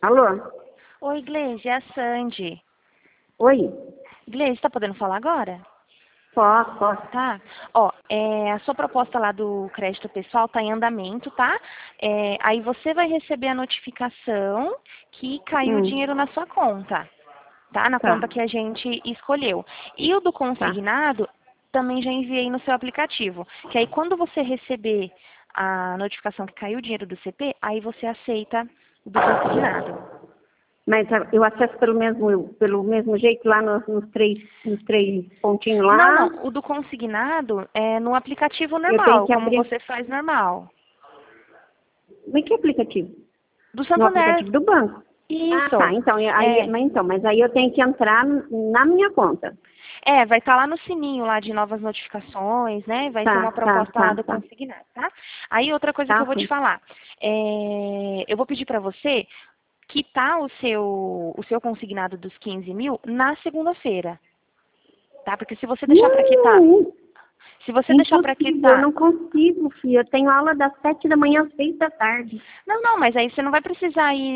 Alô? Oi, Gleise, é a Sandy. Oi? Gleise, tá podendo falar agora? Posso, posso. Tá. Ó, a sua proposta lá do crédito pessoal tá em andamento, tá? Aí você vai receber a notificação que caiu o dinheiro na sua conta, tá? Na Tá, conta que a gente escolheu. E o do tá. consignado também já enviei no seu aplicativo. Que aí quando você receber a notificação que caiu o dinheiro do CP, aí você aceita o do consignado. Mas eu acesso pelo mesmo jeito lá nos três pontinhos Não, lá. não. O do consignado é no aplicativo Eu tenho normal, que como abrir. você faz normal. Mas que aplicativo? Do No Santander. aplicativo do banco. Ah, tá. Isso. Então, É, mas aí eu tenho que entrar na minha conta. vai estar lá no sininho lá de novas notificações, né? Vai ter Tá, uma tá, proposta lá tá, do tá. consignado, tá? Aí outra coisa que Tá, eu vou te sim. falar. Eu vou pedir para você quitar o seu consignado dos 15 mil na segunda-feira, tá? Porque se você deixar para quitar, Não, se você deixar para impossível. Eu quitar. não consigo, filha. Eu tenho aula das 7 da manhã às 6 da tarde. Não, não, mas aí você não vai precisar ir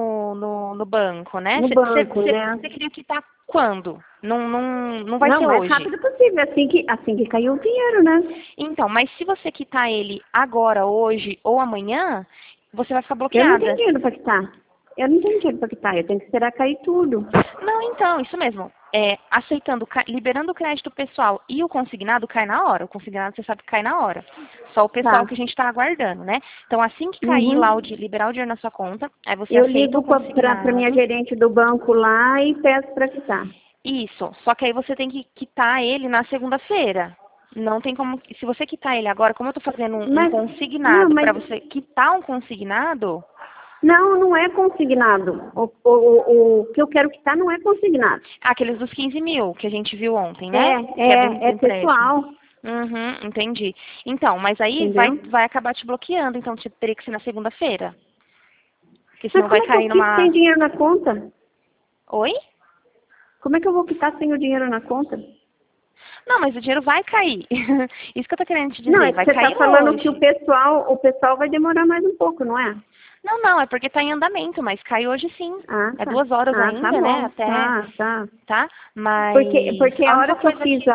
no banco, né? No banco, né? Você queria quitar quando? Não vai Não, o ser mais hoje. rápido possível, assim que caiu o dinheiro, né? Então, mas se você quitar ele agora, hoje ou amanhã, você vai ficar Eu não tenho bloqueada. dinheiro para quitar. Eu não tenho dinheiro para quitar, eu tenho que esperar cair tudo. Não, então, isso mesmo. Aceitando, liberando o crédito pessoal e o consignado cai na hora. O consignado você sabe que cai na hora. Só o pessoal Tá. que a gente está aguardando, né? Então, assim que cair lá Uhum. liberar o dinheiro na sua conta, aí você Eu aceita o ligo para minha consignado. gerente do banco lá e peço para quitar. Isso. Só que aí você tem que quitar ele na segunda-feira. Não tem como. Se você quitar ele agora, como eu estou fazendo um Mas, não, consignado, mas, para você quitar um consignado, não é consignado. O que eu quero quitar não é consignado. aqueles dos 15 mil que a gente viu ontem, né? É, Que é é, do é empréstimo. pessoal, Uhum, entendi. Então, mas aí entendeu? vai acabar te bloqueando, então teria que ser na segunda-feira. Porque Mas senão vai como é que eu cair quito sem numa. dinheiro na conta? Oi? Como é que eu vou quitar sem o dinheiro na conta? Não, mas o dinheiro vai cair. Isso que eu tô querendo te Não, é dizer, que vai você está cair falando que o hoje. pessoal vai demorar mais um pouco, não é? Não, não, é porque está em andamento, mas cai hoje sim. Ah, É tá. 2 horas Ah, tá ainda, né? bom. Até, Tá, tá. tá? Porque, Mas porque a a única hora que eu coisa fiz que.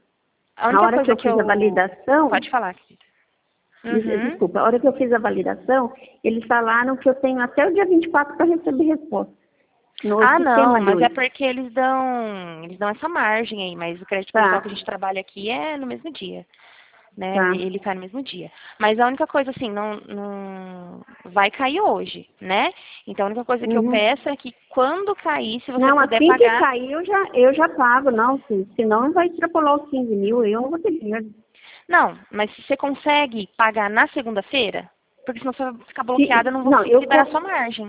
A a única hora que coisa eu que fiz a eu. validação, Pode falar, querida. Uhum. desculpa, a hora que eu fiz a validação, eles falaram que eu tenho até o dia 24 para receber resposta no Ah, não, sistema mas é deles. porque eles dão essa margem aí, mas o crédito pessoal que a Tá, gente trabalha aqui é no mesmo dia, né? tá. Ele cai no mesmo dia. Mas a única coisa, assim, não vai cair hoje, né? Então a única coisa que eu Uhum. peço é que quando cair, se você Não, puder assim que pagar. cair, eu já pago, não. Senão vai extrapolar os 15 mil, eu não vou ter dinheiro. Não, mas se você consegue pagar na segunda-feira, porque senão você vai ficar bloqueada, eu não vou Não, liberar sua margem.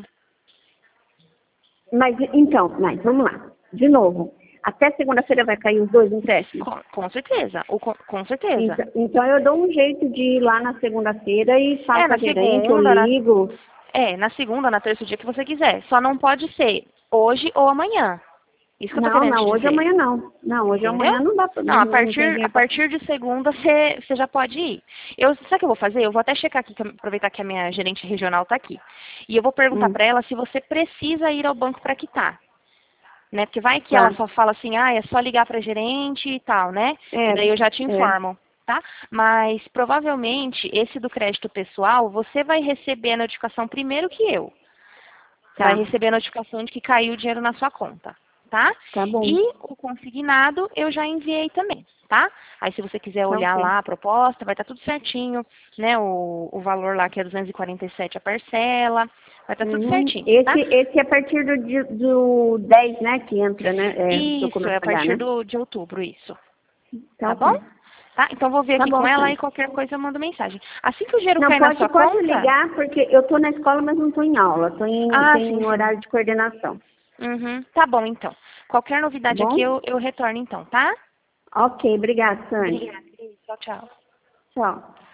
mas então, mas vamos lá. De novo, até segunda-feira vai cair os dois empréstimos. Com certeza, com certeza. Então eu dou um jeito de ir lá na segunda-feira e falo com a Na gerente, eu segunda, ligo. na segunda, na terça, o dia que você quiser. Só não pode ser hoje ou amanhã. Isso que eu tô Não, querendo não, te hoje ou dizer. amanhã não. Não, hoje ou Entendeu? amanhã não dá Não, a não tem partir, a dinheiro para. partir de segunda você já pode ir. Sabe o que eu vou fazer? Eu vou até checar aqui, aproveitar que a minha gerente regional está aqui. E eu vou perguntar para ela se você precisa ir ao banco para quitar. Né? Porque vai que ela Tá. só fala assim, é só ligar para gerente e tal, né? E É, daí eu já te é. informo, tá? Mas provavelmente esse do crédito pessoal, você vai receber a notificação primeiro que eu. Vai Tá. receber a notificação de que caiu o dinheiro na sua conta, tá? Tá bom. E o consignado eu já enviei também, tá? Aí se você quiser Tá olhar ok. lá a proposta, vai estar tudo certinho, né? O valor lá que é 247 a parcela, vai estar tudo Uhum. certinho, tá? Esse é a partir do 10, né, que entra, né? Que eu Isso, começo é a a pagar, partir né? de outubro, isso. Tá Tá bom? ok. Tá? Então vou ver Tá aqui com bom, ela e Sandra. qualquer coisa eu mando mensagem. Assim que o dinheiro Não, cair na pode, sua pode conta. ligar, porque eu tô na escola, mas não tô em aula. Tô Ah, em sim, sim. horário de coordenação. Uhum. Tá bom, então. Qualquer Tá novidade aqui bom? eu retorno, então, tá? Ok, obrigada, Sandra. Obrigada. Tchau, tchau. Tchau.